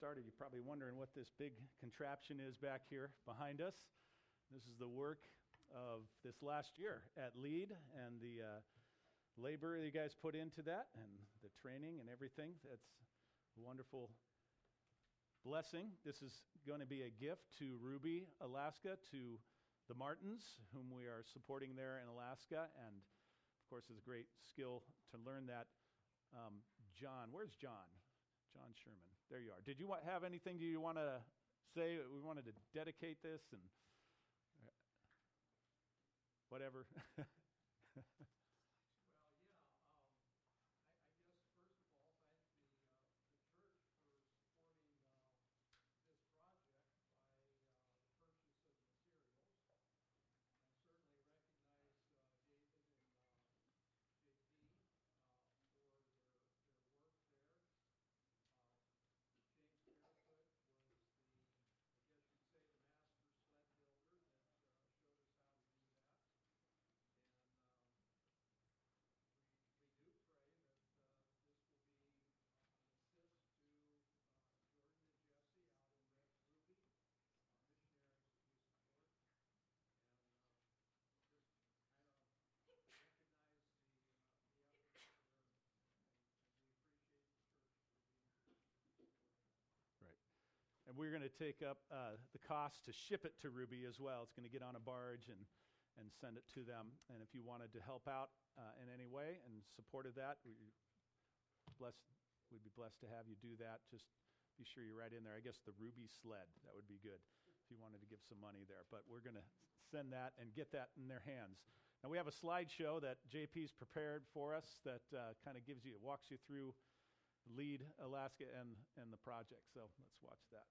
started, you're probably wondering what this big contraption is back here behind us. This is the work of this last year at LEAD and the labor you guys put into that and the training and everything. That's a wonderful blessing. This is going to be a gift to Ruby, Alaska, to the Martins, whom we are supporting there in Alaska. And, of course, it's a great skill to learn that. John, where's John? John Sherman. There you are. Did you have anything you want to say? We wanted to dedicate this and whatever. And we're going to take up the cost to ship it to Ruby as well. It's going to get on a barge and send it to them. And if you wanted to help out in any way and supported that, we'd be blessed to have you do that. Just be sure you write in there, I guess, the Ruby sled. That would be good if you wanted to give some money there. But we're going to send that and get that in their hands. Now, we have a slideshow that JP's prepared for us that kind of walks you through LEAD Alaska and the project. So let's watch that.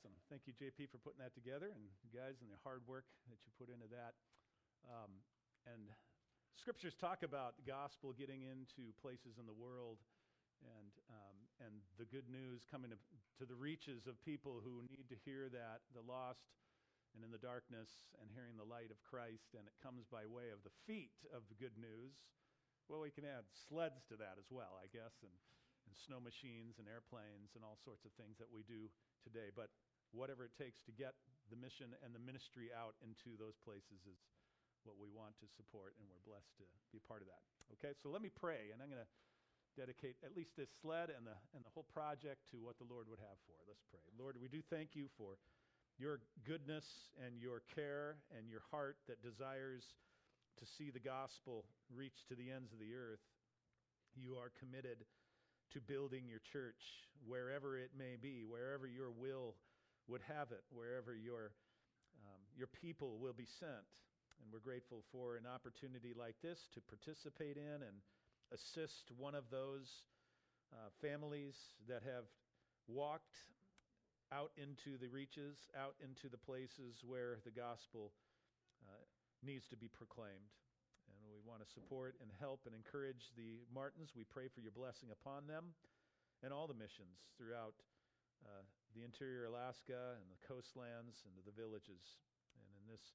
awesome. Thank you, JP, for putting that together, and you guys and the hard work that you put into that. And scriptures talk about the gospel getting into places in the world, and the good news coming to the reaches of people who need to hear that, the lost and in the darkness, and hearing the light of Christ, and it comes by way of the feet of the good news. Well, we can add sleds to that as well, I guess, and snow machines and airplanes and all sorts of things that we do today. But whatever it takes to get the mission and the ministry out into those places is what we want to support, and we're blessed to be part of that. Okay, so let me pray, and I'm going to dedicate at least this sled and the whole project to what the Lord would have for. Let's pray. Lord, we do thank you for your goodness and your care and your heart that desires to see the gospel reach to the ends of the earth. You are committed to building your church wherever it may be, wherever your will would have it, wherever your people will be sent. And we're grateful for an opportunity like this to participate in and assist one of those families that have walked out into the reaches, out into the places where the gospel needs to be proclaimed. And we want to support and help and encourage the Martins. We pray for your blessing upon them and all the missions throughout the interior Alaska and the coastlands and the villages. And in this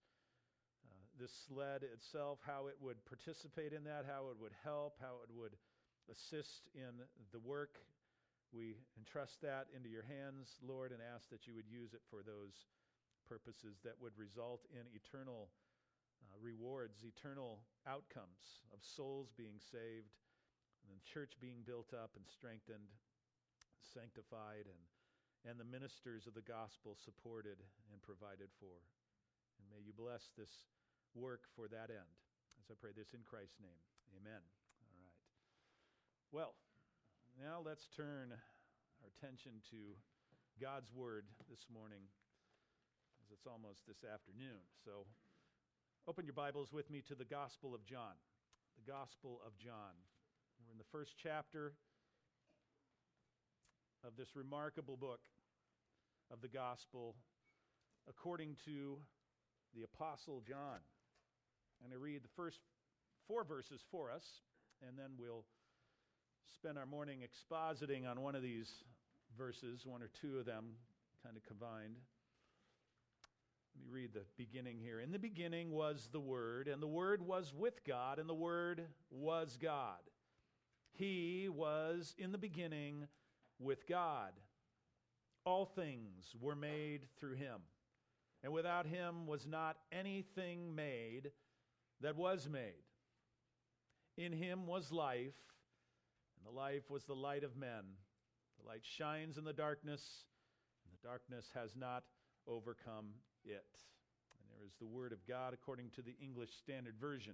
sled itself, how it would participate in that, how it would help, how it would assist in the work. We entrust that into your hands, Lord, and ask that you would use it for those purposes that would result in eternal rewards, eternal outcomes of souls being saved, and the church being built up and strengthened, sanctified, and the ministers of the gospel supported and provided for. And may you bless this work for that end. As I pray this in Christ's name, amen. All right. Well, now let's turn our attention to God's Word this morning, as it's almost this afternoon. So open your Bibles with me to the Gospel of John. The Gospel of John. We're in the first chapter of this remarkable book of the Gospel according to the Apostle John. And I read the first 4 verses for us, and then we'll spend our morning expositing on one of these verses, 1 or 2 of them kind of combined. Let me read the beginning here. In the beginning was the Word, and the Word was with God, and the Word was God. He was in the beginning with God. All things were made through him, and without him was not anything made that was made. In him was life, and the life was the light of men. The light shines in the darkness, and the darkness has not overcome it. And there is the word of God according to the English Standard Version.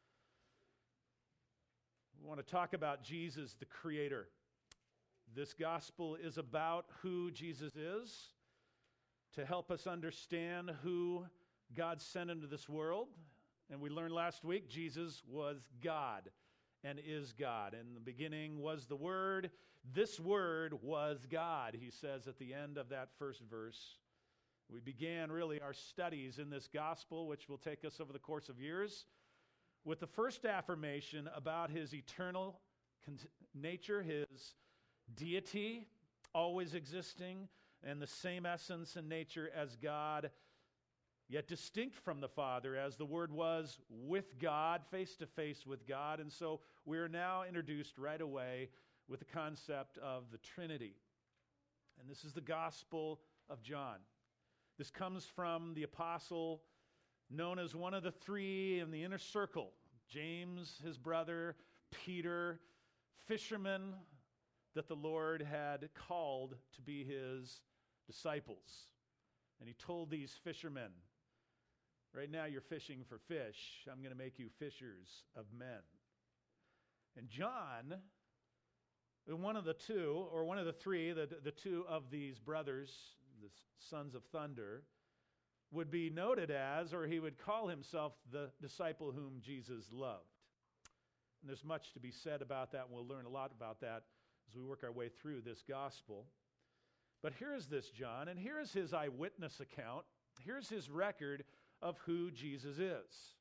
We want to talk about Jesus, the Creator. This gospel is about who Jesus is, to help us understand who God sent into this world. And we learned last week Jesus was God and is God. In the beginning was the Word. This Word was God, he says at the end of that first verse. We began really our studies in this gospel, which will take us over the course of years, with the first affirmation about his eternal nature, his deity, always existing, and the same essence and nature as God, yet distinct from the Father, as the Word was with God, face to face with God. And so we are now introduced right away with the concept of the Trinity. And this is the Gospel of John. This comes from the apostle known as one of the 3 in the inner circle. James, his brother, Peter, fishermen that the Lord had called to be his disciples. And he told these fishermen, right now you're fishing for fish. I'm going to make you fishers of men. And John, one of the 2, or one of the 3, the 2 of these brothers, the sons of thunder, would be noted as, or he would call himself, the disciple whom Jesus loved. And there's much to be said about that, and we'll learn a lot about that as we work our way through this gospel. But here is this John, and here is his eyewitness account. Here's his record of who Jesus is.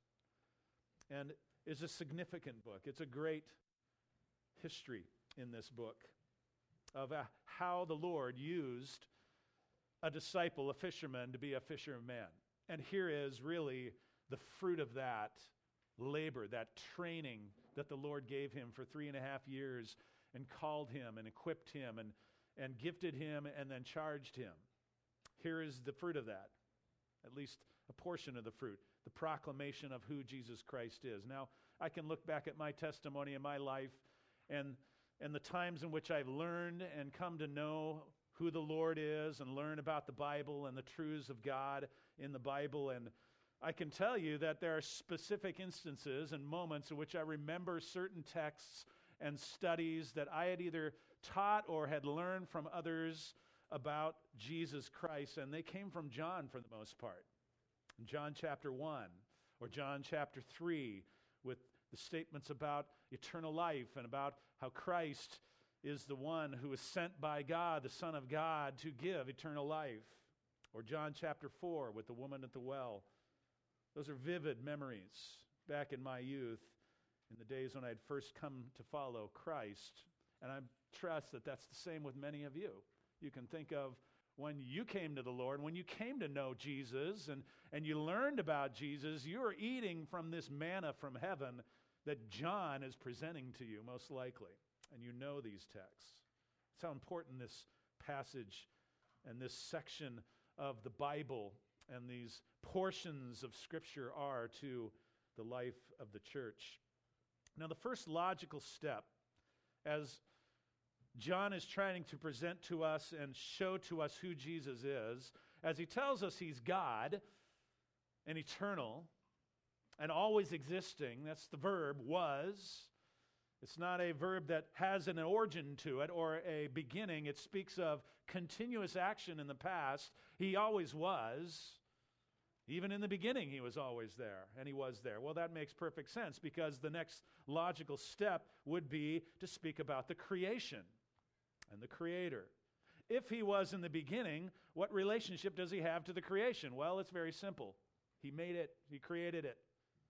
And it's a significant book. It's a great history in this book of how the Lord used a disciple, a fisherman, to be a fisherman. And here is really the fruit of that labor, that training that the Lord gave him for 3.5 years and called him and equipped him and gifted him and then charged him. Here is the fruit of that, at least a portion of the fruit, the proclamation of who Jesus Christ is. Now, I can look back at my testimony in my life and the times in which I've learned and come to know who the Lord is and learn about the Bible and the truths of God in the Bible. And I can tell you that there are specific instances and moments in which I remember certain texts and studies that I had either taught or had learned from others about Jesus Christ, and they came from John for the most part. John chapter 1 or John chapter 3 with the statements about eternal life and about how Christ is the one who is sent by God, the Son of God, to give eternal life. Or John chapter 4 with the woman at the well. Those are vivid memories back in my youth, in the days when I had first come to follow Christ. And I trust that that's the same with many of you. You can think of when you came to the Lord, when you came to know Jesus and you learned about Jesus, you are eating from this manna from heaven that John is presenting to you, most likely. And you know these texts. That's how important this passage and this section of the Bible and these portions of Scripture are to the life of the church. Now, the first logical step, as John is trying to present to us and show to us who Jesus is, as he tells us he's God and eternal and always existing, that's the verb, was. It's not a verb that has an origin to it or a beginning. It speaks of continuous action in the past. He always was. Even in the beginning, he was always there, and he was there. Well, that makes perfect sense because the next logical step would be to speak about the creation and the Creator. If he was in the beginning, what relationship does he have to the creation? Well, it's very simple. He made it. He created it.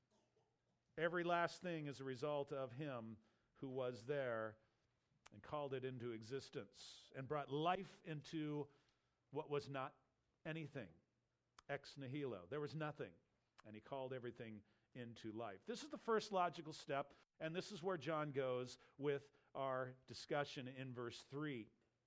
Every last thing is a result of him who was there and called it into existence and brought life into what was not anything. Ex nihilo. There was nothing. And he called everything into life. This is the first logical step, and this is where John goes with our discussion in verse 3.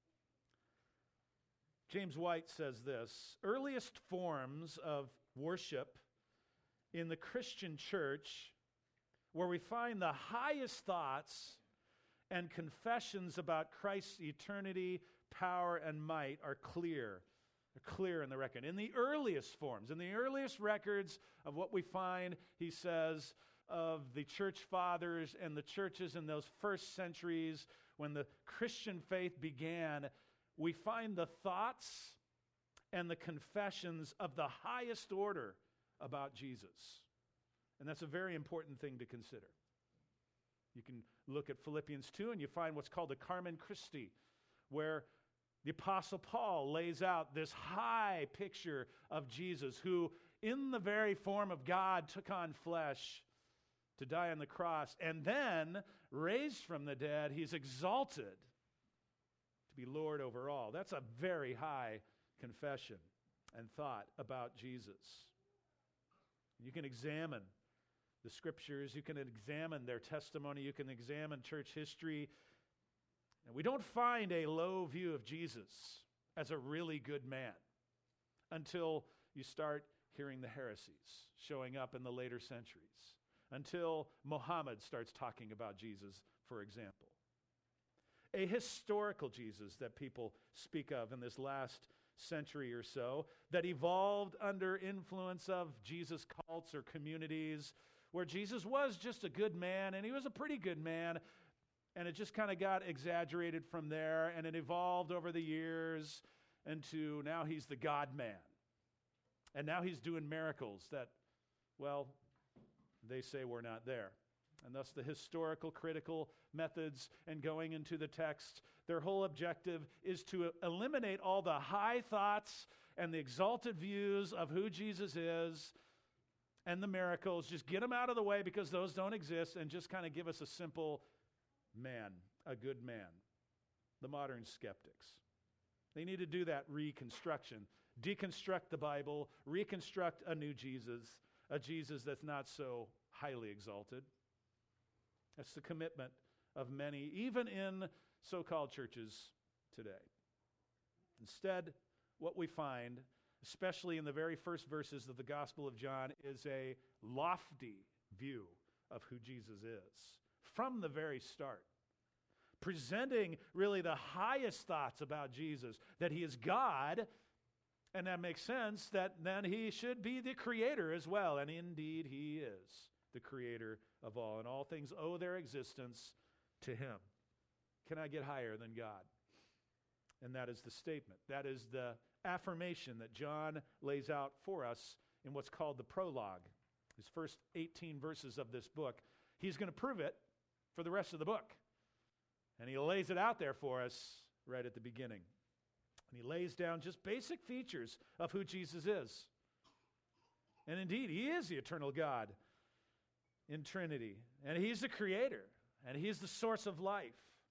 James White says this: earliest forms of worship in the Christian church, where we find the highest thoughts and confessions about Christ's eternity, power, and might, are clear. They're clear in the record. In the earliest forms, in the earliest records of what we find, he says, of the church fathers and the churches in those first centuries when the Christian faith began, we find the thoughts and the confessions of the highest order about Jesus. And that's a very important thing to consider. You can look at Philippians 2 and you find what's called the Carmen Christi, where the Apostle Paul lays out this high picture of Jesus, who in the very form of God took on flesh to die on the cross, and then raised from the dead, he's exalted to be Lord over all. That's a very high confession and thought about Jesus. You can examine the Scriptures, you can examine their testimony, you can examine church history, and we don't find a low view of Jesus as a really good man until you start hearing the heresies showing up in the later centuries, until Muhammad starts talking about Jesus, for example. A historical Jesus that people speak of in this last century or so, that evolved under influence of Jesus cults or communities, where Jesus was just a good man, and he was a pretty good man, and it just kind of got exaggerated from there, and it evolved over the years into now he's the God-man. And now he's doing miracles that, well, they say we're not there. And thus the historical critical methods and going into the text, their whole objective is to eliminate all the high thoughts and the exalted views of who Jesus is and the miracles. Just get them out of the way because those don't exist, and just kind of give us a simple man, a good man. The modern skeptics. They need to do that reconstruction. Deconstruct the Bible, reconstruct a new Jesus, a Jesus that's not so highly exalted. That's the commitment of many, even in so-called churches today. Instead, what we find, especially in the very first verses of the Gospel of John, is a lofty view of who Jesus is from the very start, presenting really the highest thoughts about Jesus, that he is God, and that makes sense that then he should be the creator as well, and indeed he is the creator of all, and all things owe their existence to him. Can I get higher than God? And that is the statement. That is the affirmation that John lays out for us in what's called the prologue. His first 18 verses of this book. He's going to prove it for the rest of the book. And he lays it out there for us right at the beginning. And he lays down just basic features of who Jesus is. And indeed, he is the eternal God in Trinity. And he's the creator. And he's the source of life.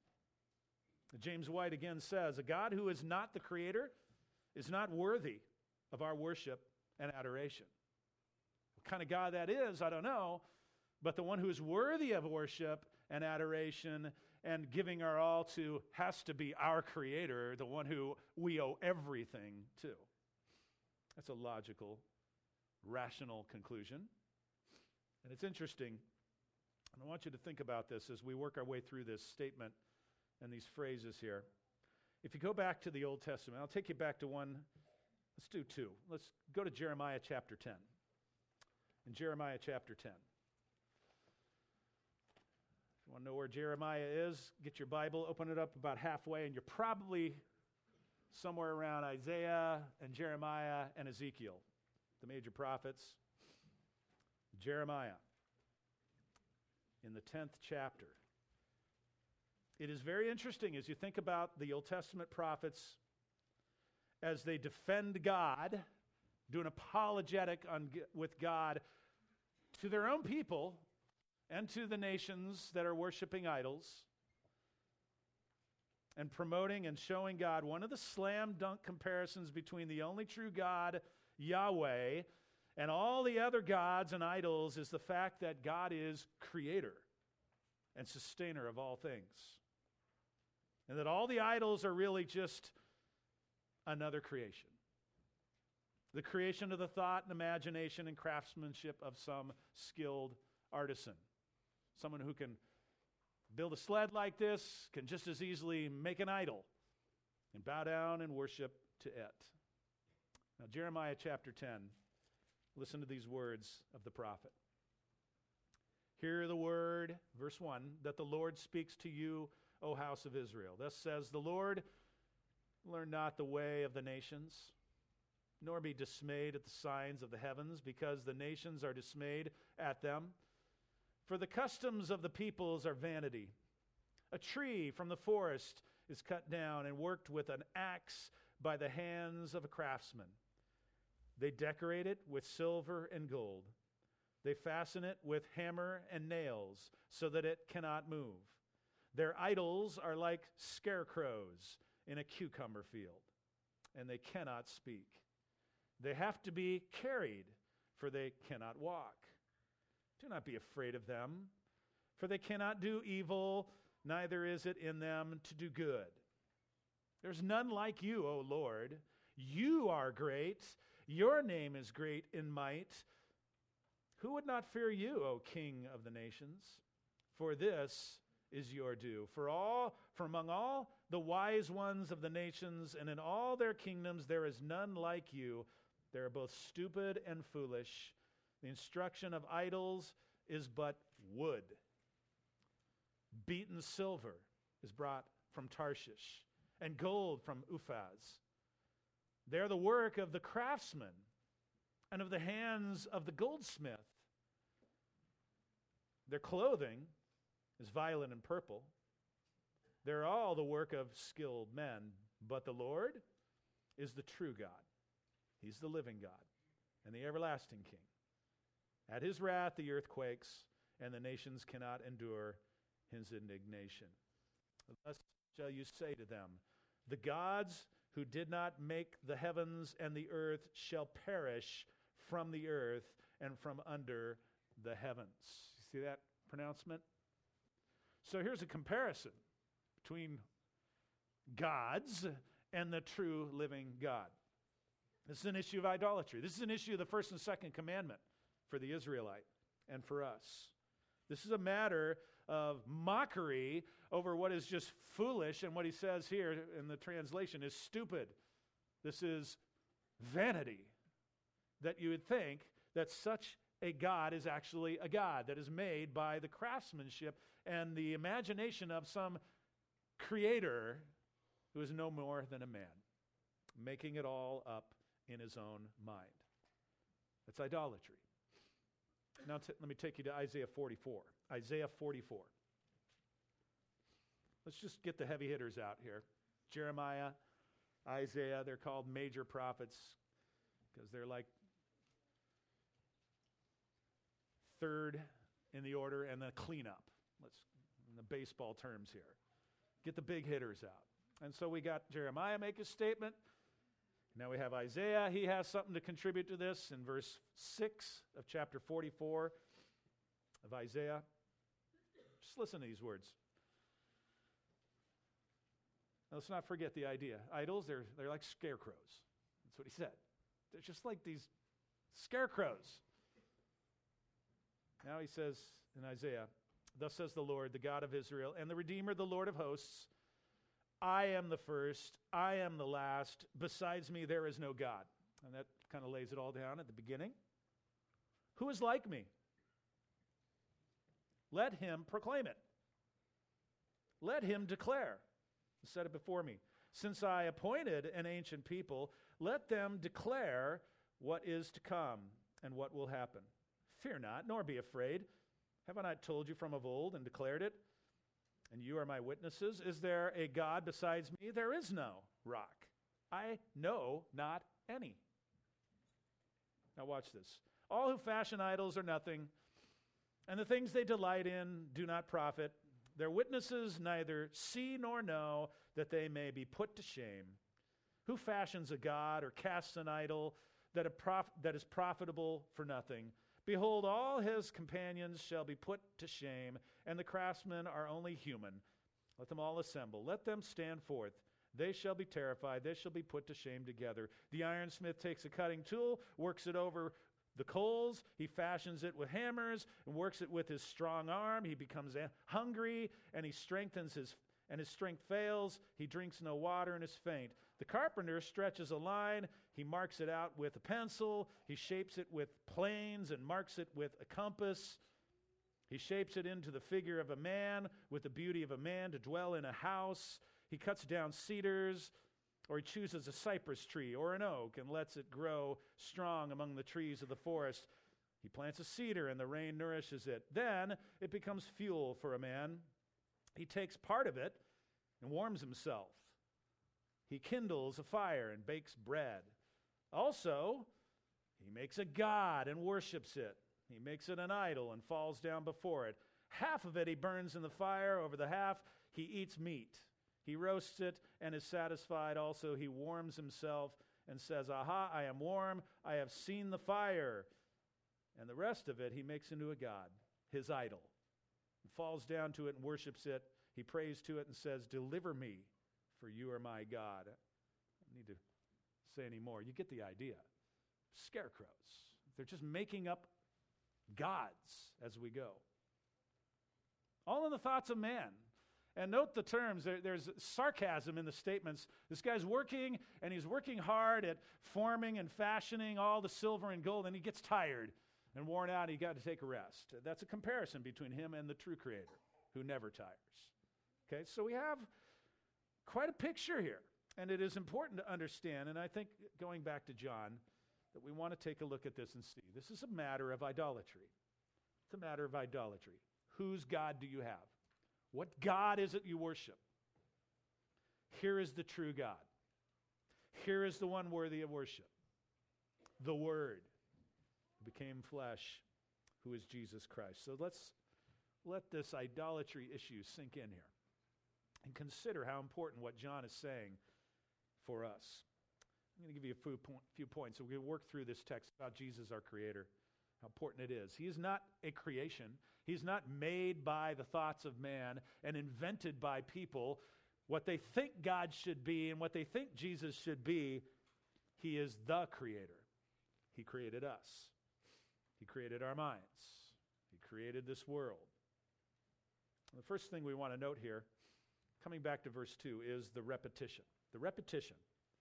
James White again says, a God who is not the creator is not worthy of our worship and adoration. What kind of God that is, I don't know. But the one who is worthy of worship and adoration and giving our all to has to be our creator, the one who we owe everything to. That's a logical, rational conclusion. And it's interesting, and I want you to think about this as we work our way through this statement and these phrases here. If you go back to the Old Testament, I'll take you back to one. Let's do two. Let's go to Jeremiah chapter 10. In Jeremiah chapter 10. If you want to know where Jeremiah is, get your Bible, open it up about halfway, and you're probably somewhere around Isaiah and Jeremiah and Ezekiel, the major prophets. Jeremiah, in the 10th chapter. It is very interesting as you think about the Old Testament prophets as they defend God, do an apologetic with God to their own people and to the nations that are worshiping idols, and promoting and showing God. One of the slam dunk comparisons between the only true God, Yahweh, and all the other gods and idols is the fact that God is creator and sustainer of all things. And that all the idols are really just another creation. The creation of the thought and imagination and craftsmanship of some skilled artisan. Someone who can build a sled like this, can just as easily make an idol and bow down and worship to it. Now, Jeremiah chapter 10, listen to these words of the prophet. Hear the word, verse 1, that the Lord speaks to you, O house of Israel. Thus says the Lord, learn not the way of the nations, nor be dismayed at the signs of the heavens, because the nations are dismayed at them. For the customs of the peoples are vanity. A tree from the forest is cut down and worked with an axe by the hands of a craftsman. They decorate it with silver and gold. They fasten it with hammer and nails so that it cannot move. Their idols are like scarecrows in a cucumber field, and they cannot speak. They have to be carried, for they cannot walk. Do not be afraid of them, for they cannot do evil, neither is it in them to do good. There's none like you, O Lord. You are great. Your name is great in might. Who would not fear you, O King of the nations? For this is your due. For among all the wise ones of the nations, and in all their kingdoms, there is none like you. They are both stupid and foolish. The instruction of idols is but wood. Beaten silver is brought from Tarshish, and gold from Uphaz. They are the work of the craftsman and of the hands of the goldsmith. Their clothing is violet and purple. They're all the work of skilled men, but the Lord is the true God. He's the living God and the everlasting King. At his wrath the earth quakes, and the nations cannot endure his indignation. Thus shall you say to them, the gods who did not make the heavens and the earth shall perish from the earth and from under the heavens. See that pronouncement? So here's a comparison between gods and the true living God. This is an issue of idolatry. This is an issue of the first and second commandment for the Israelite and for us. This is a matter of mockery over what is just foolish, and what he says here in the translation is stupid. This is vanity, that you would think that such a God is actually a God that is made by the craftsmanship and the imagination of some creator who is no more than a man, making it all up in his own mind. That's idolatry. Now let me take you to Isaiah 44. Isaiah 44. Let's just get the heavy hitters out here. Jeremiah, Isaiah, they're called major prophets because they're like third in the order and the cleanup. Let's, in the baseball terms here. Get the big hitters out. And so we got Jeremiah make a statement. Now we have Isaiah. He has something to contribute to this in verse 6 of chapter 44 of Isaiah. Just listen to these words. Now, let's not forget the idea. Idols, they're like scarecrows. That's what he said. They're just like these scarecrows. Now he says in Isaiah, thus says the Lord, the God of Israel, and the Redeemer, the Lord of hosts, I am the first, I am the last, besides me there is no God. And that kind of lays it all down at the beginning. Who is like me? Let him proclaim it. Let him declare. Set it before me. Since I appointed an ancient people, let them declare what is to come and what will happen. Fear not, nor be afraid. Have I not told you from of old and declared it? And you are my witnesses. Is there a God besides me? There is no rock. I know not any. Now watch this. All who fashion idols are nothing, and the things they delight in do not profit. Their witnesses neither see nor know, that they may be put to shame. Who fashions a god or casts an idol that is profitable for nothing? Behold, all his companions shall be put to shame, and the craftsmen are only human. Let them all assemble. Let them stand forth. They shall be terrified. They shall be put to shame together. The ironsmith takes a cutting tool, works it over the coals. He fashions it with hammers and works it with his strong arm. He becomes hungry, and his strength fails. He drinks no water and is faint. The carpenter stretches a line. He marks it out with a pencil. He shapes it with planes and marks it with a compass. He shapes it into the figure of a man, with the beauty of a man to dwell in a house. He cuts down cedars, or he chooses a cypress tree or an oak and lets it grow strong among the trees of the forest. He plants a cedar, and the rain nourishes it. Then it becomes fuel for a man. He takes part of it and warms himself. He kindles a fire and bakes bread. Also, he makes a god and worships it. He makes it an idol and falls down before it. Half of it he burns in the fire. Over the half he eats meat. He roasts it and is satisfied. Also, he warms himself and says, Aha, I am warm. I have seen the fire. And the rest of it he makes into a god, his idol. He falls down to it and worships it. He prays to it and says, Deliver me, for you are my God. I don't need to say any more. You get the idea. Scarecrows. They're just making up gods as we go. All in the thoughts of man. And note the terms. There's sarcasm in the statements. This guy's working, and he's working hard at forming and fashioning all the silver and gold, and he gets tired and worn out, and he got to take a rest. That's a comparison between him and the true Creator, who never tires. Okay, so we have quite a picture here, and it is important to understand, and I think going back to John, that we want to take a look at this and see. This is a matter of idolatry. It's a matter of idolatry. Whose God do you have? What God is it you worship? Here is the true God. Here is the one worthy of worship. The Word who became flesh, who is Jesus Christ. So let's let this idolatry issue sink in here and consider how important what John is saying for us. I'm going to give you a few points. So we're going to work through this text about Jesus, our Creator, how important it is. He is not a creation. He's not made by the thoughts of man and invented by people. What they think God should be and what they think Jesus should be, He is the Creator. He created us. He created our minds. He created this world. And the first thing we want to note here, coming back to verse 2, is the repetition. The repetition.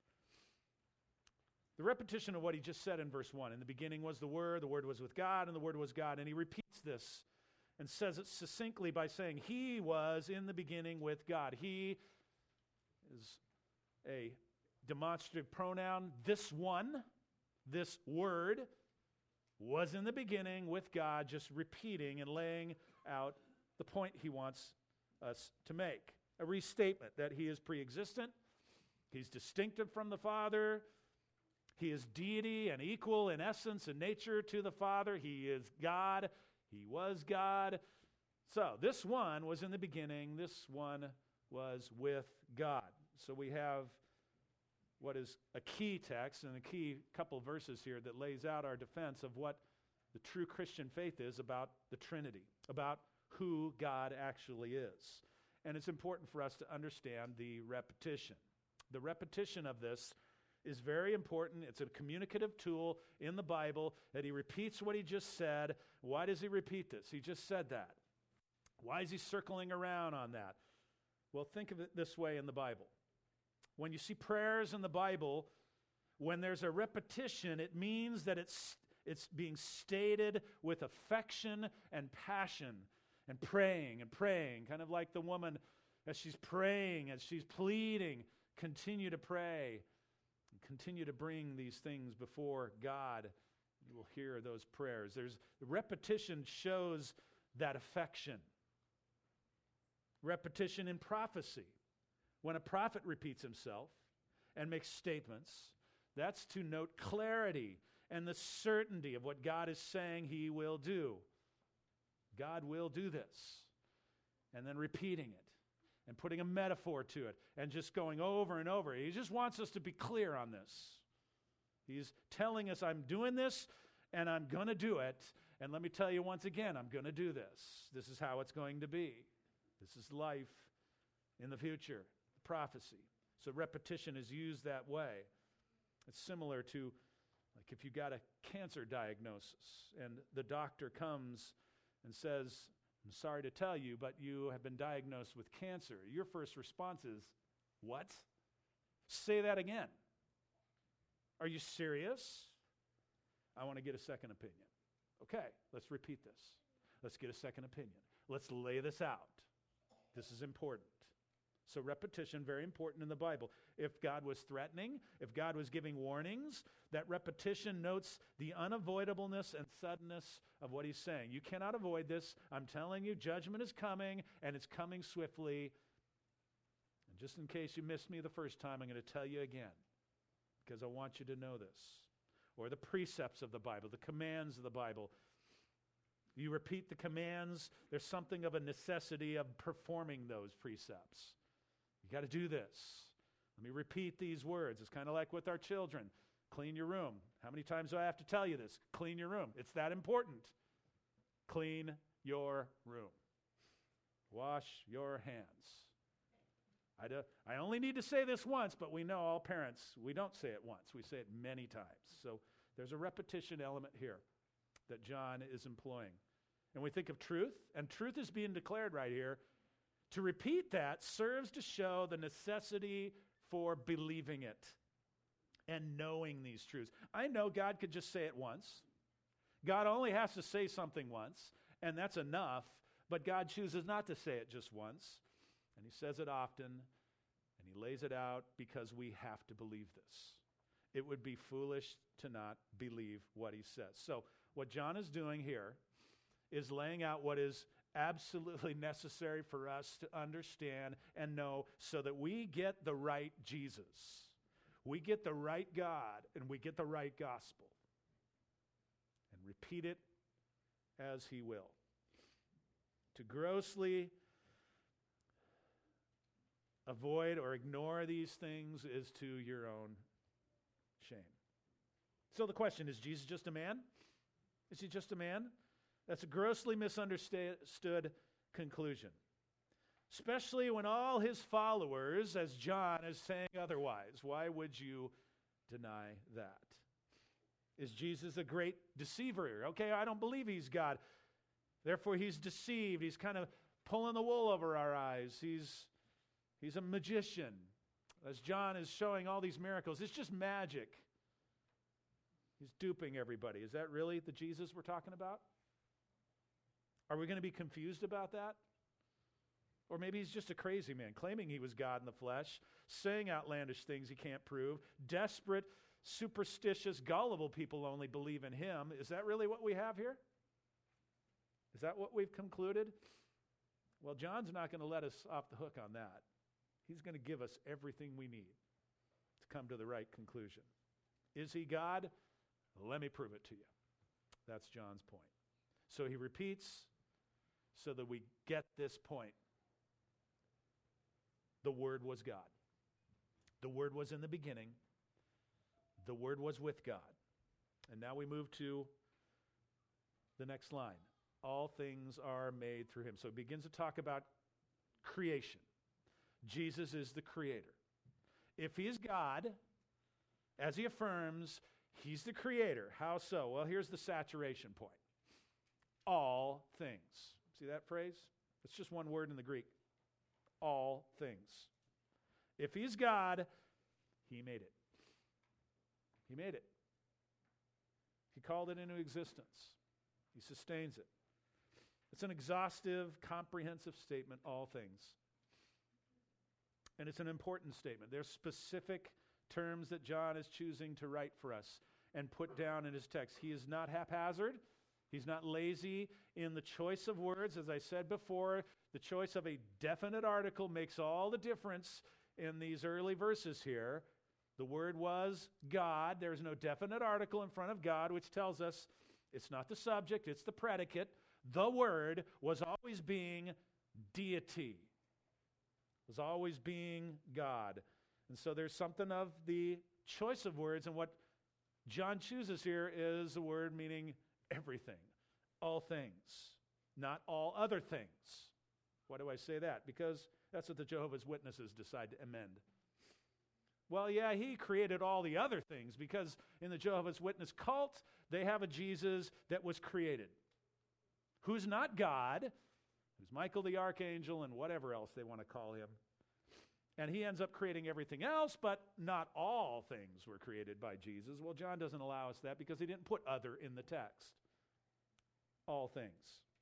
The repetition of what he just said in verse 1. In the beginning was the Word was with God, and the Word was God. And he repeats this and says it succinctly by saying, He was in the beginning with God. He is a demonstrative pronoun. This one, this Word, was in the beginning with God, just repeating and laying out the point he wants us to make. A restatement that he is pre-existent, he's distinctive from the Father, he is deity and equal in essence and nature to the Father, he is God, he was God. So this one was in the beginning, this one was with God. So we have what is a key text and a key couple verses here that lays out our defense of what the true Christian faith is about the Trinity, about who God actually is. And it's important for us to understand the repetition. The repetition of this is very important. It's a communicative tool in the Bible that he repeats what he just said. Why does he repeat this? He just said that. Why is he circling around on that? Well, think of it this way in the Bible. When you see prayers in the Bible, when there's a repetition, it means that it's being stated with affection and passion and praying, kind of like the woman as she's praying, as she's pleading, continue to pray, and continue to bring these things before God. You will hear those prayers. The repetition shows that affection. Repetition in prophecy. When a prophet repeats himself and makes statements, that's to note clarity and the certainty of what God is saying he will do. God will do this. And then repeating it and putting a metaphor to it and just going over and over. He just wants us to be clear on this. He's telling us, I'm doing this and I'm going to do it. And let me tell you once again, I'm going to do this. This is how it's going to be. This is life in the future, prophecy. So repetition is used that way. It's similar to like if you got a cancer diagnosis and the doctor comes and says, I'm sorry to tell you, but you have been diagnosed with cancer. Your first response is, what? Say that again. Are you serious? I want to get a second opinion. Okay, let's repeat this. Let's get a second opinion. Let's lay this out. This is important. So repetition, very important in the Bible. If God was threatening, if God was giving warnings, that repetition notes the unavoidableness and suddenness of what he's saying. You cannot avoid this. I'm telling you, judgment is coming, and it's coming swiftly. And just in case you missed me the first time, I'm going to tell you again, because I want you to know this. Or the precepts of the Bible, the commands of the Bible. You repeat the commands, there's something of a necessity of performing those precepts. You got to do this. Let me repeat these words. It's kind of like with our children. Clean your room. How many times do I have to tell you this? Clean your room. It's that important. Clean your room. Wash your hands. I only need to say this once, but we know all parents, we don't say it once. We say it many times. So there's a repetition element here that John is employing. And we think of truth, and truth is being declared right here. To repeat that serves to show the necessity for believing it and knowing these truths. I know God could just say it once. God only has to say something once, and that's enough, but God chooses not to say it just once, and he says it often, and he lays it out because we have to believe this. It would be foolish to not believe what he says. So what John is doing here is laying out what is absolutely necessary for us to understand and know so that we get the right Jesus. We get the right God and we get the right gospel. And repeat it as he will. To grossly avoid or ignore these things is to your own shame. So the question, is Jesus just a man? Is he just a man? That's a grossly misunderstood conclusion. Especially when all his followers, as John is saying otherwise. Why would you deny that? Is Jesus a great deceiver? Okay, I don't believe he's God. Therefore, he's deceived. He's kind of pulling the wool over our eyes. He's a magician. As John is showing all these miracles, it's just magic. He's duping everybody. Is that really the Jesus we're talking about? Are we going to be confused about that? Or maybe he's just a crazy man, claiming he was God in the flesh, saying outlandish things he can't prove. Desperate, superstitious, gullible people only believe in him. Is that really what we have here? Is that what we've concluded? Well, John's not going to let us off the hook on that. He's going to give us everything we need to come to the right conclusion. Is he God? Let me prove it to you. That's John's point. So he repeats so that we get this point. The Word was God. The Word was in the beginning. The Word was with God. And now we move to the next line. All things are made through him. So it begins to talk about creation. Jesus is the creator. If he is God, as he affirms, he's the creator. How so? Well, here's the saturation point. All things. See that phrase? It's just one word in the Greek. All things. If he's God, he made it. He made it. He called it into existence. He sustains it. It's an exhaustive, comprehensive statement, all things. And it's an important statement. There's specific terms that John is choosing to write for us and put down in his text. He is not haphazard. He's not lazy in the choice of words. As I said before, the choice of a definite article makes all the difference in these early verses here. The Word was God. There's no definite article in front of God, which tells us it's not the subject, it's the predicate. The Word was always being deity, was always being God. And so there's something of the choice of words, and what John chooses here is a word meaning everything, all things, not all other things. Why do I say that? Because that's what the Jehovah's Witnesses decide to amend. Well, yeah, he created all the other things, because in the Jehovah's Witness cult, they have a Jesus that was created, who's not God, who's Michael the Archangel and whatever else they want to call him. And he ends up creating everything else, but not all things were created by Jesus. Well, John doesn't allow us that because he didn't put other in the text. All things.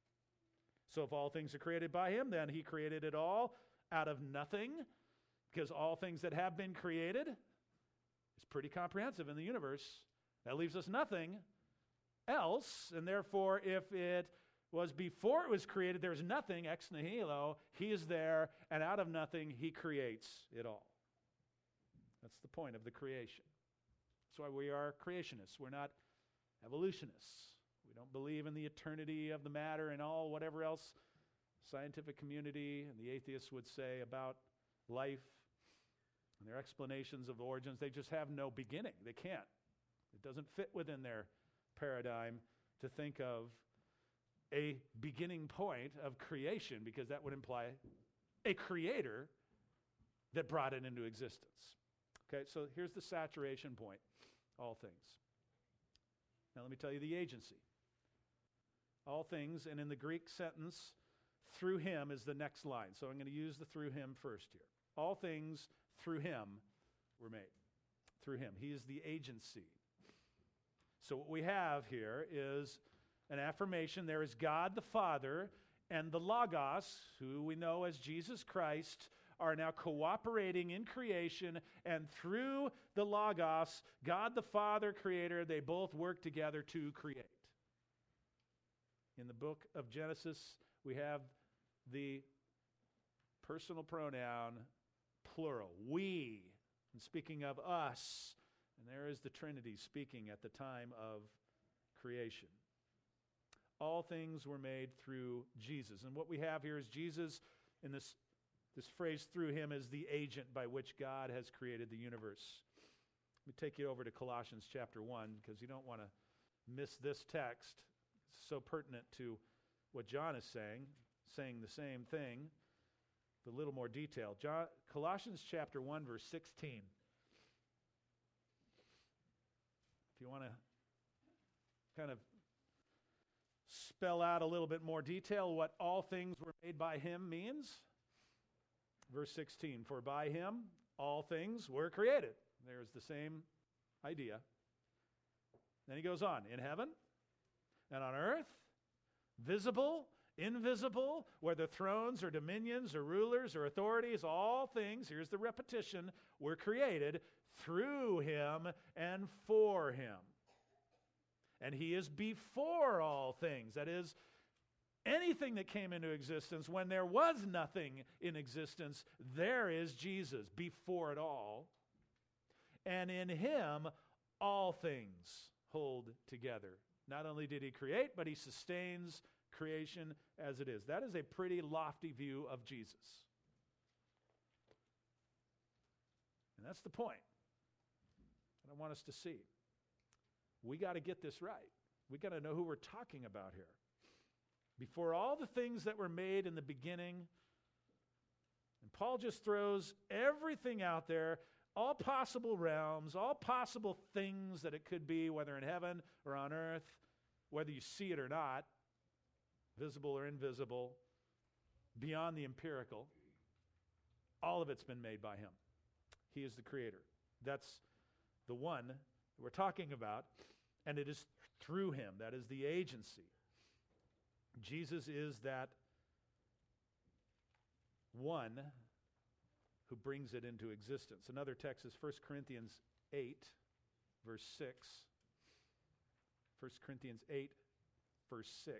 So if all things are created by him, then he created it all out of nothing, because all things that have been created is pretty comprehensive in the universe. That leaves us nothing else, and therefore if it was before it was created, there's nothing, ex nihilo, he is there, and out of nothing, he creates it all. That's the point of the creation. That's why we are creationists. We're not evolutionists. We don't believe in the eternity of the matter and all whatever else scientific community and the atheists would say about life and their explanations of origins. They just have no beginning. They can't. It doesn't fit within their paradigm to think of a beginning point of creation, because that would imply a creator that brought it into existence. Okay, so here's the saturation point. All things. Now let me tell you the agency. All things, and in the Greek sentence, through him is the next line. So I'm going to use the through him first here. All things through him were made. Through him. He is the agency. So what we have here is an affirmation. There is God the Father and the Logos, who we know as Jesus Christ, are now cooperating in creation, and through the Logos, God the Father, Creator, they both work together to create. In the book of Genesis, we have the personal pronoun plural, we, and speaking of us. And there is the Trinity speaking at the time of creation. All things were made through Jesus. And what we have here is Jesus, in this phrase, through him, is the agent by which God has created the universe. Let me take you over to Colossians chapter 1, because you don't want to miss this text. It's so pertinent to what John is saying the same thing, with a little more detail. Colossians chapter 1, verse 16. If you want to kind of spell out a little bit more detail what all things were made by him means, verse 16, for by him all things were created. There's the same idea. Then he goes on, in heaven and on earth, visible, invisible, whether thrones or dominions or rulers or authorities, all things, here's the repetition, were created through him and for him. And he is before all things. That is, anything that came into existence, when there was nothing in existence, there is Jesus before it all. And in him, all things hold together. Not only did he create, but he sustains creation as it is. That is a pretty lofty view of Jesus. And that's the point that I want us to see. We got to get this right. We got to know who we're talking about here. Before all the things that were made in the beginning, and Paul just throws everything out there, all possible realms, all possible things that it could be, whether in heaven or on earth, whether you see it or not, visible or invisible, beyond the empirical, all of it's been made by him. He is the creator. That's the one that we're talking about, and it is through him. That is the agency. Jesus is that one who brings it into existence. Another text is 1 Corinthians 8, verse 6. 1 Corinthians 8, verse 6.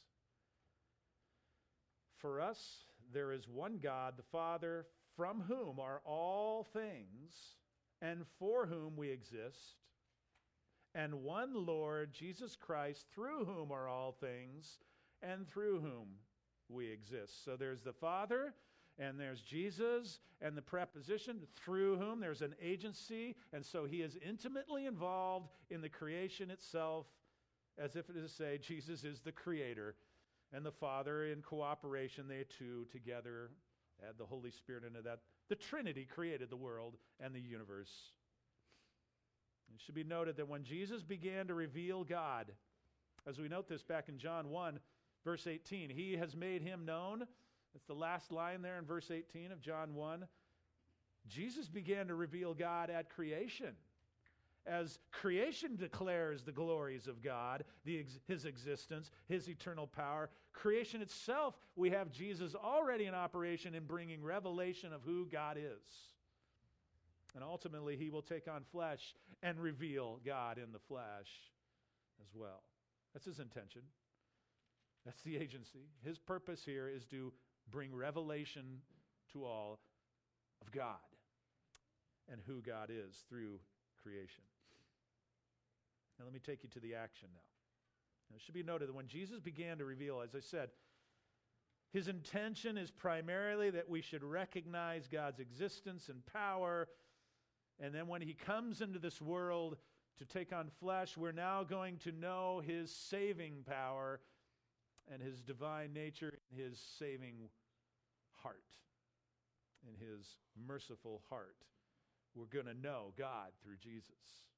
For us, there is one God, the Father, from whom are all things, and for whom we exist, and one Lord, Jesus Christ, through whom are all things, and through whom we exist. So there's the Father, and there's Jesus, and the preposition, through whom, there's an agency, and so he is intimately involved in the creation itself, as if it is to say, Jesus is the creator, and the Father in cooperation, they two together add the Holy Spirit into that. The Trinity created the world and the universe. It should be noted that when Jesus began to reveal God, as we note this back in John 1, verse 18, he has made him known. That's the last line there in verse 18 of John 1. Jesus began to reveal God at creation. As creation declares the glories of God, his existence, his eternal power, creation itself, we have Jesus already in operation in bringing revelation of who God is. And ultimately, he will take on flesh and reveal God in the flesh as well. That's his intention. That's the agency. His purpose here is to bring revelation to all of God and who God is through creation. Now let me take you to the action now. It should be noted that when Jesus began to reveal, as I said, his intention is primarily that we should recognize God's existence and power. And then when he comes into this world to take on flesh, we're now going to know his saving power and his divine nature, his saving heart, and his merciful heart. We're going to know God through Jesus.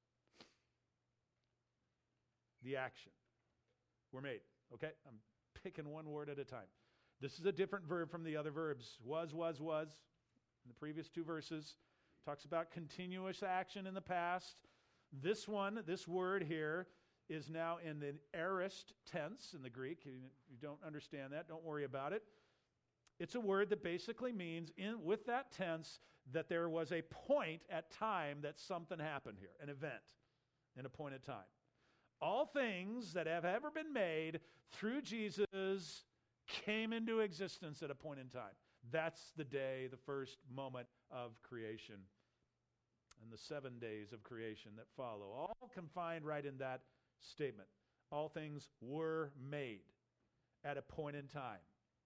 The action. We're made. Okay? I'm picking one word at a time. This is a different verb from the other verbs. Was. In the previous two verses, talks about continuous action in the past. This word here, is now in the aorist tense in the Greek. If you don't understand that, don't worry about it. It's a word that basically means, with that tense, that there was a point at time that something happened here, an event, in a point of time. All things that have ever been made through Jesus came into existence at a point in time. That's the day, the first moment of creation, and the 7 days of creation that follow, all confined right in that statement. All things were made at a point in time.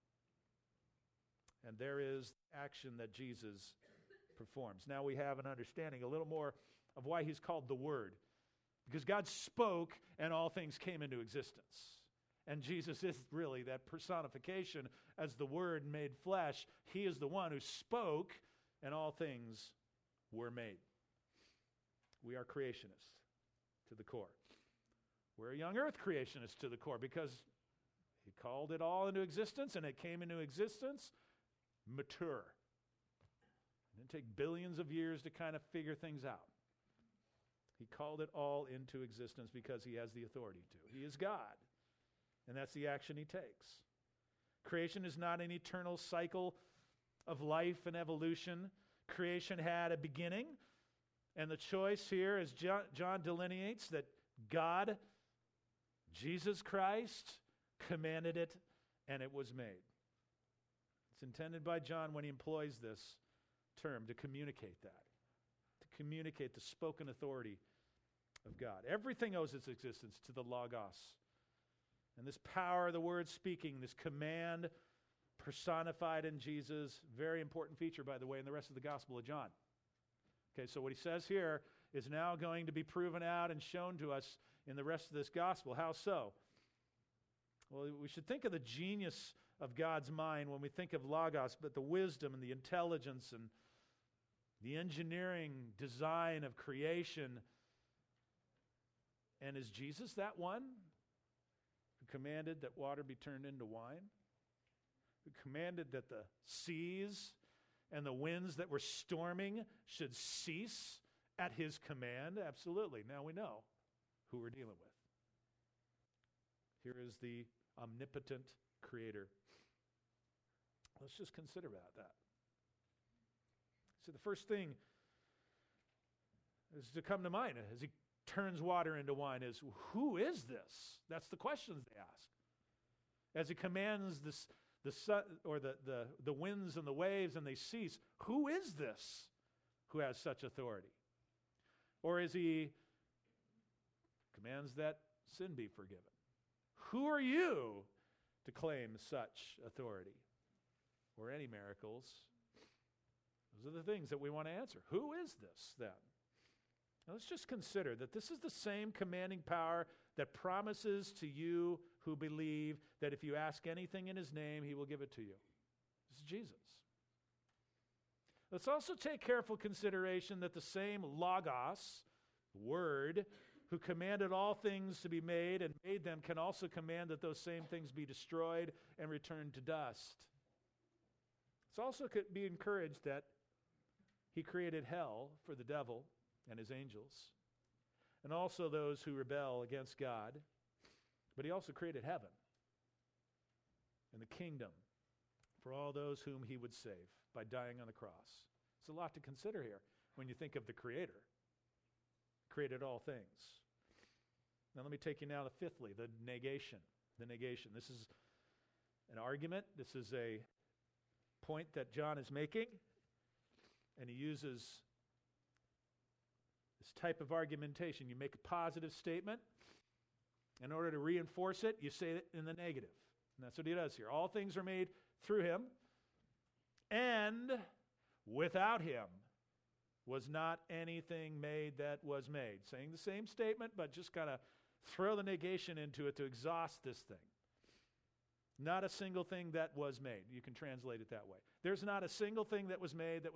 And there is action that Jesus performs. Now we have an understanding a little more of why he's called the Word. Because God spoke and all things came into existence. And Jesus is really that personification as the Word made flesh. He is the one who spoke and all things were made. We are creationists to the core. We're a young earth creationist to the core because he called it all into existence and it came into existence mature. It didn't take billions of years to kind of figure things out. He called it all into existence because he has the authority to. He is God, and that's the action he takes. Creation is not an eternal cycle of life and evolution. Creation had a beginning, and the choice here, as John delineates, that God, Jesus Christ, commanded it, and it was made. It's intended by John when he employs this term to communicate that, to communicate the spoken authority of God. Everything owes its existence to the Logos. And this power of the Word speaking, this command personified in Jesus, very important feature, by the way, in the rest of the Gospel of John. Okay, so what he says here is now going to be proven out and shown to us in the rest of this Gospel. How so? Well, we should think of the genius of God's mind when we think of Logos, but the wisdom and the intelligence and the engineering design of creation. And is Jesus that one who commanded that water be turned into wine? Who commanded that the seas and the winds that were storming should cease at his command? Absolutely. Now we know who we're dealing with. Here is the omnipotent creator. Let's just consider about that. So the first thing is to come to mind as he turns water into wine is, who is this? That's the questions they ask. As he commands the sun, or the winds and the waves and they cease, who is this who has such authority? Or as he commands that sin be forgiven, who are you to claim such authority or any miracles? Those are the things that we want to answer. Who is this then? Now let's just consider that this is the same commanding power that promises to you who believe that if you ask anything in his name, he will give it to you. This is Jesus. Let's also take careful consideration that the same Logos, Word, who commanded all things to be made and made them, can also command that those same things be destroyed and returned to dust. Let's also be encouraged that he created hell for the devil and his angels, and also those who rebel against God. But he also created heaven and the kingdom for all those whom he would save by dying on the cross. It's a lot to consider here when you think of the Creator. Created all things. Now let me take you now to fifthly, the negation. The negation. This is an argument. This is a point that John is making, and he uses this type of argumentation. You make a positive statement. In order to reinforce it, you say it in the negative. And that's what he does here. All things are made through him, and without him was not anything made that was made. Saying the same statement, but just kind of throw the negation into it to exhaust this thing. Not a single thing that was made. You can translate it that way. There's not a single thing that was made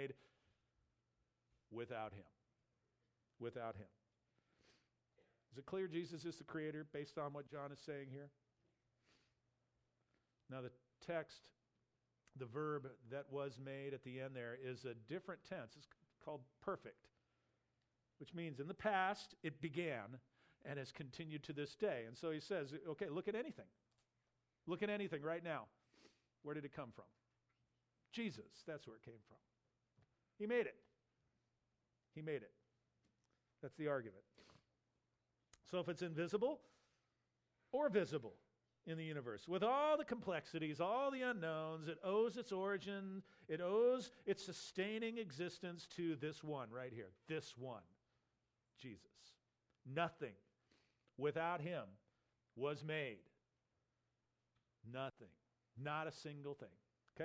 without him. Without him. Is it clear Jesus is the creator based on what John is saying here? Now the text, the verb that was made at the end there is a different tense. It's called perfect, which means in the past it began and has continued to this day. And so he says, okay, look at anything. Look at anything right now. Where did it come from? Jesus, that's where it came from. He made it. He made it. That's the argument. So if it's invisible or visible, in the universe. With all the complexities, all the unknowns, it owes its origin, it owes its sustaining existence to this one right here. This one, Jesus. Nothing without him was made. Nothing. Not a single thing. Okay?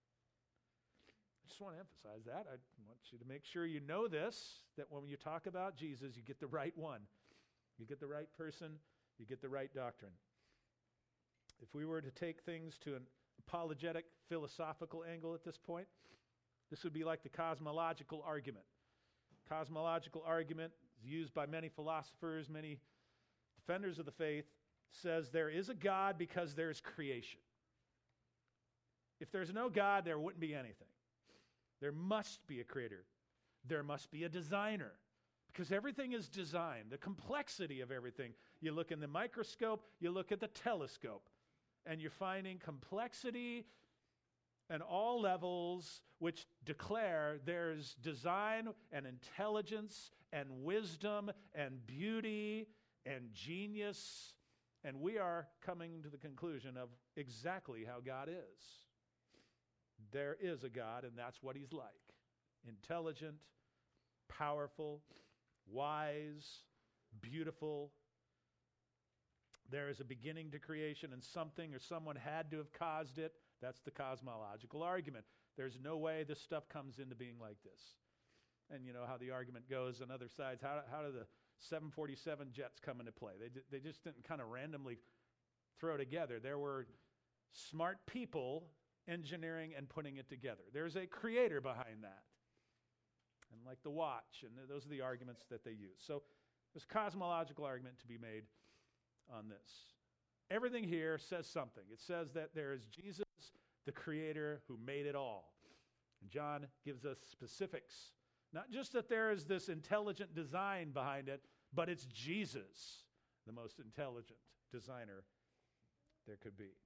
I just want to emphasize that. I want you to make sure you know this, that when you talk about Jesus, you get the right one. You get the right person. You get the right doctrine. If we were to take things to an apologetic, philosophical angle at this point, this would be like the cosmological argument. Cosmological argument is used by many philosophers, many defenders of the faith, says there is a God because there is creation. If there's no God, there wouldn't be anything. There must be a creator. There must be a designer, because everything is designed. The complexity of everything. You look in the microscope, you look at the telescope, and you're finding complexity at all levels which declare there's design and intelligence and wisdom and beauty and genius, and we are coming to the conclusion of exactly how God is. There is a God, and that's what he's like. Intelligent, powerful, wise, beautiful. There is a beginning to creation, and something or someone had to have caused it. That's the cosmological argument. There's no way this stuff comes into being like this. And you know how the argument goes on other sides. How do the 747 jets come into play? They just didn't kind of randomly throw together. There were smart people engineering and putting it together. There's a creator behind that. And like the watch, and those are the arguments that they use. So there's a cosmological argument to be made on this. Everything here says something. It says that there is Jesus, the creator, who made it all. And John gives us specifics. Not just that there is this intelligent design behind it, but it's Jesus, the most intelligent designer there could be.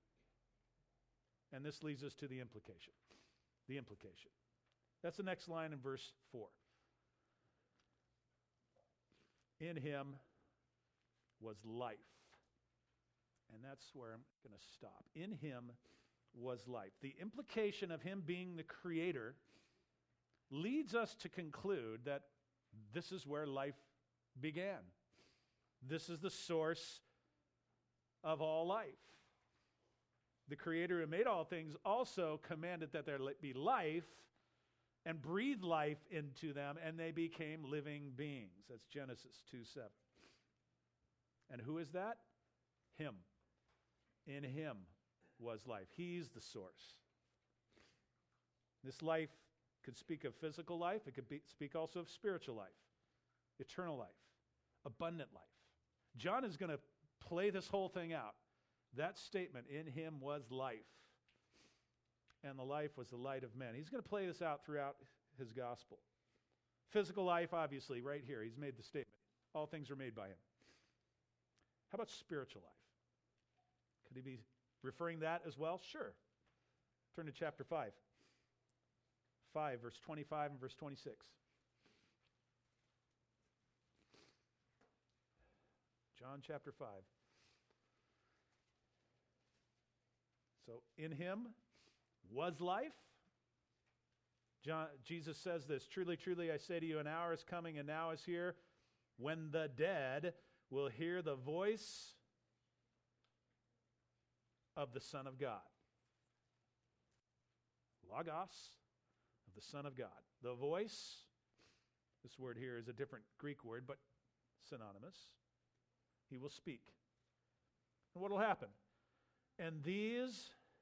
And this leads us to the implication. The implication. That's the next line in verse 4. In him was life. And that's where I'm going to stop. In him was life. The implication of him being the creator leads us to conclude that this is where life began. This is the source of all life. The creator who made all things also commanded that there be life and breathed life into them, and they became living beings. That's Genesis 2:7. And who is that? Him. In him was life. He's the source. This life could speak of physical life. It could speak also of spiritual life, eternal life, abundant life. John is going to play this whole thing out. That statement, in him was life, and the life was the light of men. He's going to play this out throughout his gospel. Physical life, obviously, right here. He's made the statement. All things are made by him. How about spiritual life? Could he be referring that as well? Sure. Turn to chapter 5. 5, verse 25 and verse 26. John chapter 5. So, in him was life. Jesus says this, truly, truly, I say to you, an hour is coming and now is here when the dead will hear the voice of the Son of God. Logos of the Son of God. The voice, this word here is a different Greek word, but synonymous. He will speak. And what will happen? And these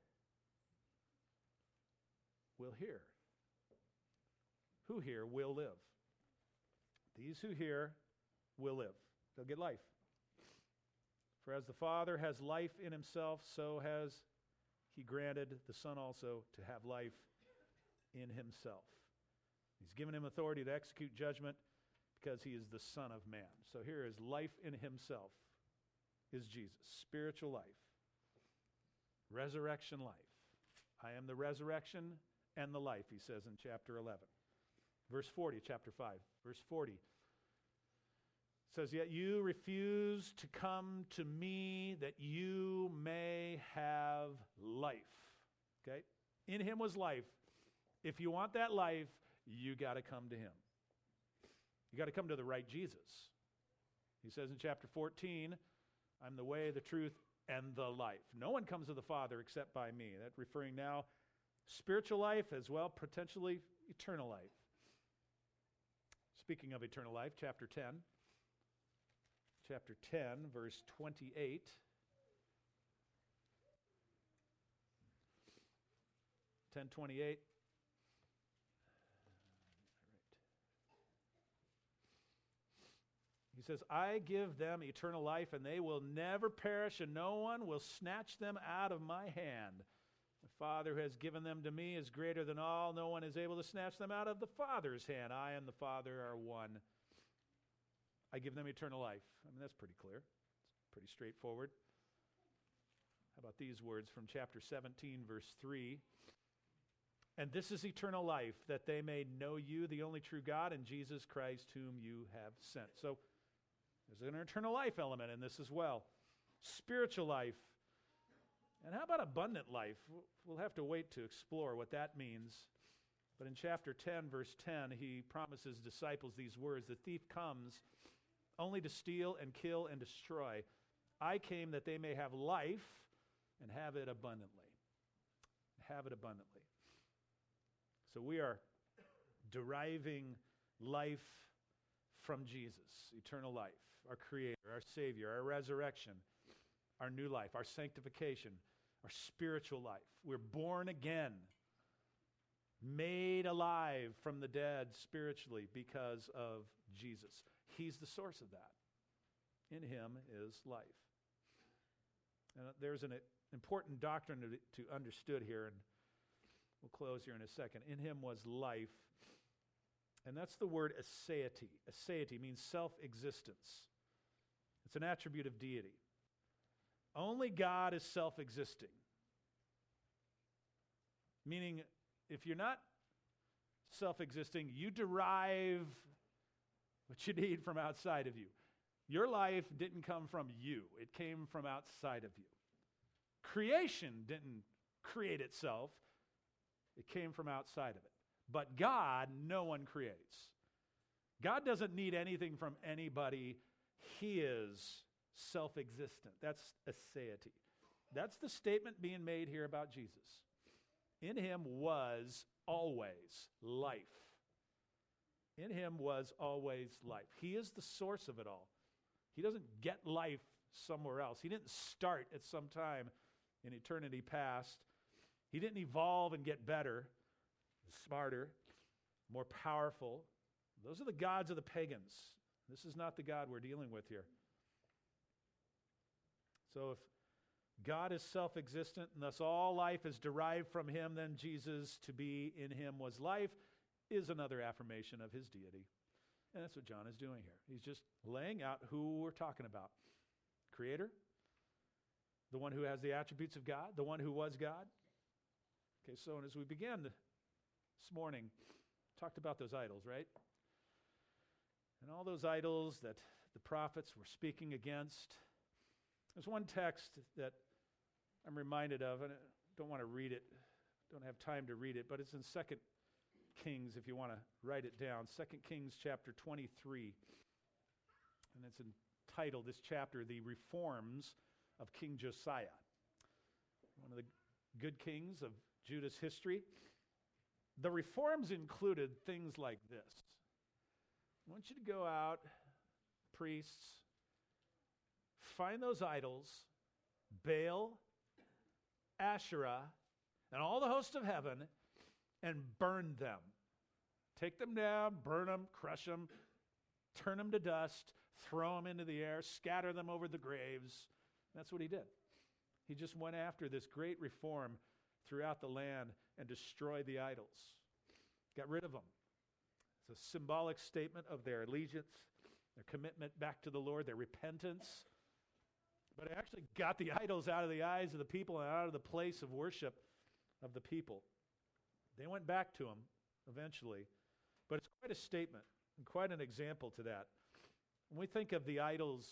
will hear. Who hear will live. These who hear will live. They'll get life. For as the Father has life in himself, so has he granted the Son also to have life in himself. He's given him authority to execute judgment because he is the Son of Man. So here is life in himself is Jesus. Spiritual life. Resurrection life. I am the resurrection and the life, he says in chapter 11. Verse 40, chapter 5. Verse 40 says, yet you refuse to come to me that you may In him was life. If you want that life, you got to come to him. You got to come to the right Jesus. He says in chapter 14, I'm the way, the truth, and the life. No one comes to the Father except by me. That's referring now spiritual life as well, potentially eternal life. Speaking of eternal life, chapter 10, verse 28. 10:28. He says, I give them eternal life, and they will never perish, and no one will snatch them out of my hand. The Father who has given them to me is greater than all. No one is able to snatch them out of the Father's hand. I and the Father are one. I give them eternal life. I mean, that's pretty clear. It's pretty straightforward. How about these words from chapter 17, verse 3? And this is eternal life, that they may know you, the only true God, and Jesus Christ, whom you have sent. So there's an eternal life element in this as well. Spiritual life. And how about abundant life? We'll have to wait to explore what that means. But in chapter 10, verse 10, he promises disciples these words, the thief comes only to steal and kill and destroy. I came that they may have life and have it abundantly. Have it abundantly. So we are deriving life from Jesus, eternal life, our Creator, our Savior, our resurrection, our new life, our sanctification, our spiritual life. We're born again, made alive from the dead spiritually because of Jesus. He's the source of that. In him is life. And there's an important doctrine to understood here, and we'll close here in a second. In him was life, and that's the word aseity. Aseity means self-existence. It's an attribute of deity. Only God is self-existing. Meaning, if you're not self-existing, you derive what you need from outside of you. Your life didn't come from you. It came from outside of you. Creation didn't create itself. It came from outside of it. But God, no one creates. God doesn't need anything from anybody. He is self-existent. That's aseity. That's the statement being made here about Jesus. In him was always life. In him was always life. He is the source of it all. He doesn't get life somewhere else. He didn't start at some time in eternity past. He didn't evolve and get better, smarter, more powerful. Those are the gods of the pagans. This is not the God we're dealing with here. So if God is self-existent and thus all life is derived from him, then Jesus, to be in him was life, is another affirmation of his deity. And that's what John is doing here. He's just laying out who we're talking about. Creator, the one who has the attributes of God, the one who was God. Okay, so as we began this morning, talked about those idols, right? And all those idols that the prophets were speaking against. There's one text that I'm reminded of, and I don't want to read it, don't have time to read it, but it's in 2 Kings, if you want to write it down. 2 Kings chapter 23. And it's entitled, this chapter, The Reforms of King Josiah. One of the good kings of Judah's history. The reforms included things like this. I want you to go out, priests, find those idols, Baal, Asherah, and all the hosts of heaven, and burn them. Take them down, burn them, crush them, turn them to dust, throw them into the air, scatter them over the graves. That's what he did. He just went after this great reform throughout the land and destroyed the idols. Got rid of them. It's a symbolic statement of their allegiance, their commitment back to the Lord, their repentance. But it actually got the idols out of the eyes of the people and out of the place of worship of the people. They went back to him eventually. But it's quite a statement and quite an example to that. When we think of the idols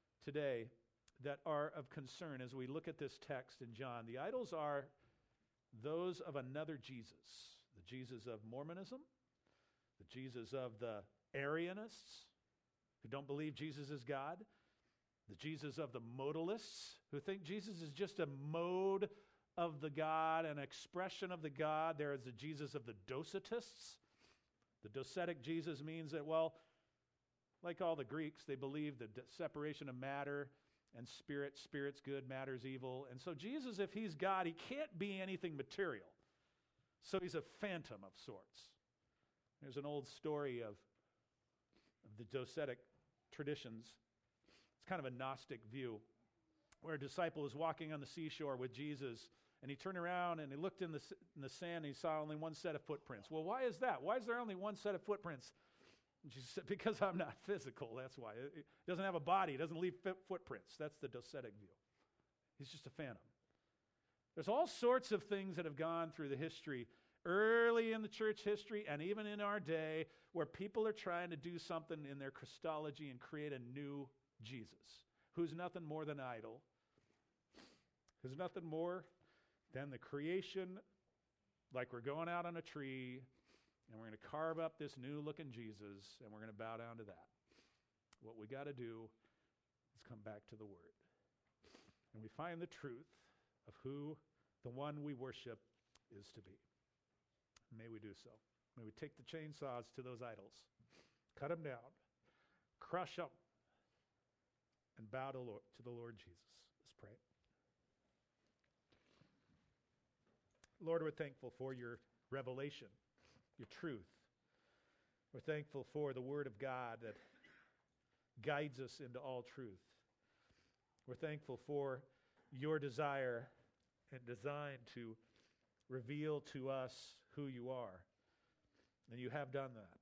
today that are of concern as we look at this text in John, the idols are those of another Jesus, the Jesus of Mormonism, the Jesus of the Arianists, who don't believe Jesus is God, the Jesus of the modalists, who think Jesus is just a mode of the God, an expression of the God. There is the Jesus of the Docetists. The docetic Jesus means that, well, like all the Greeks, they believe the separation of matter and spirit. Spirit's good, matter's evil. And so Jesus, if he's God, he can't be anything material. So he's a phantom of sorts. There's an old story of the docetic traditions. It's kind of a Gnostic view, where a disciple was walking on the seashore with Jesus, and he turned around and he looked in the sand and he saw only one set of footprints. Well, why is that? Why is there only one set of footprints? And Jesus said, because I'm not physical, that's why. It doesn't have a body, it doesn't leave footprints. That's the docetic view. He's just a phantom. There's all sorts of things that have gone through the history, early in the church history and even in our day, where people are trying to do something in their Christology and create a new Jesus, who's nothing more than idol, who's nothing more than the creation, like we're going out on a tree, and we're going to carve up this new-looking Jesus, and we're going to bow down to that. What we got to do is come back to the Word. And we find the truth of who the one we worship is to be. May we do so. May we take the chainsaws to those idols, cut them down, crush them, and bow to the Lord Jesus. Let's pray. Lord, we're thankful for your revelation, your truth. We're thankful for the Word of God that guides us into all truth. We're thankful for your desire and design to reveal to us who you are. And you have done that.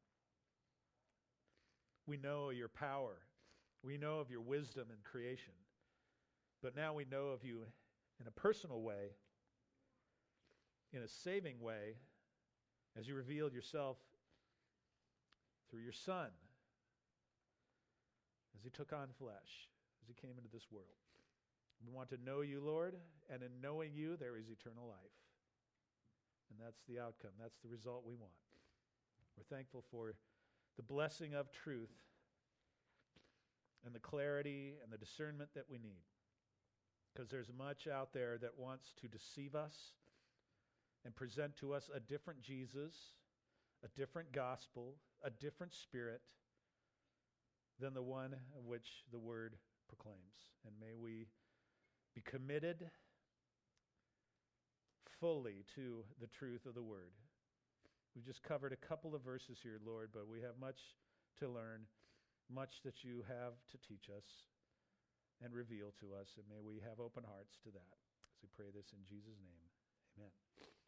We know your power. We know of your wisdom in creation. But now we know of you in a personal way, in a saving way, as you revealed yourself through your Son, as he took on flesh, as he came into this world. We want to know you, Lord, and in knowing you, there is eternal life. And that's the outcome. That's the result we want. We're thankful for the blessing of truth and the clarity and the discernment that we need. Because there's much out there that wants to deceive us and present to us a different Jesus, a different gospel, a different spirit than the one of which the Word proclaims. And may we be committed fully to the truth of the Word. We've just covered a couple of verses here, Lord, but we have much to learn, much that you have to teach us and reveal to us, and may we have open hearts to that. As we pray this in Jesus' name, amen.